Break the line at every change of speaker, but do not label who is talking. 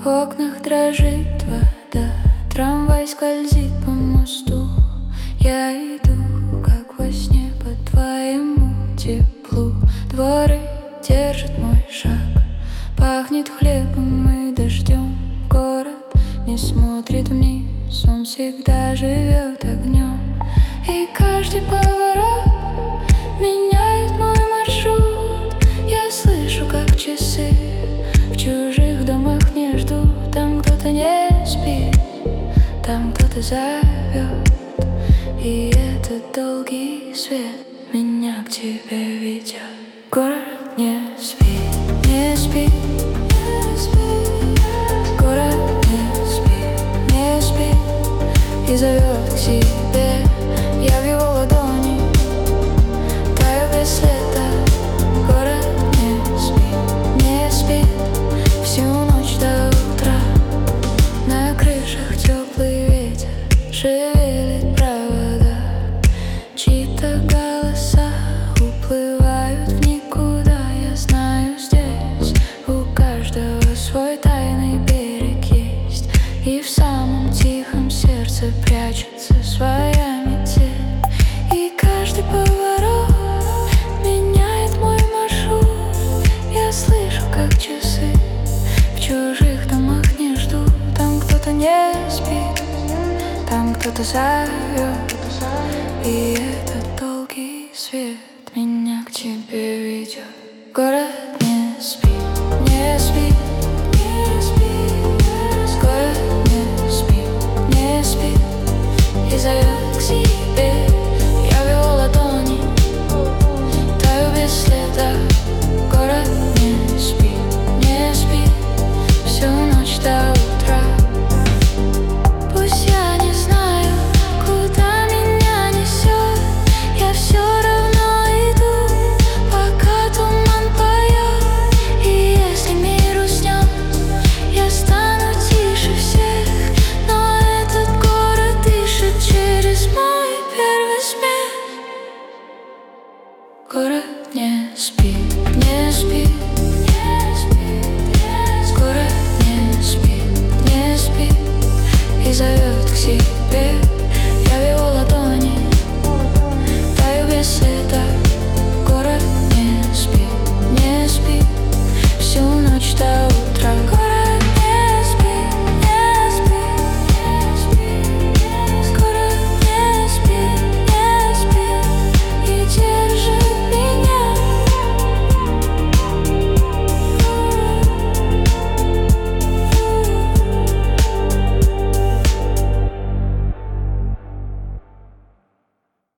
В окнах дрожит вода, трамвай скользит по мосту. Я иду, как во сне, по твоему теплу. Дворы держит мой шаг, пахнет хлебом и дождем. Город не смотрит вниз, он всегда живет огнем. И каждый поворот меняет мой маршрут. Я слышу, как часы в чужих домах не ждут. Там кто-то не спит, там кто-то зовет. И этот долгий свет меня к тебе ведет. Город не спит, не спит, не спит. Город не спит, не спит и зовет к себе. Я в его ладони таю без следа. Город не спит, не спит всю ночь до утра. На крышах теплый ветер шевелит провода. Чьи-то голоса уплывают в никуда. Я знаю, здесь у каждого свой тайный берег есть. И в самом тихом сердце прячется своя метель. И каждый поворот меняет мой маршрут. Я слышу, как часы в чужих домах не ждут. Там кто-то не спит, там кто-то зовет. И этот долгий свет меня к тебе ведет. Город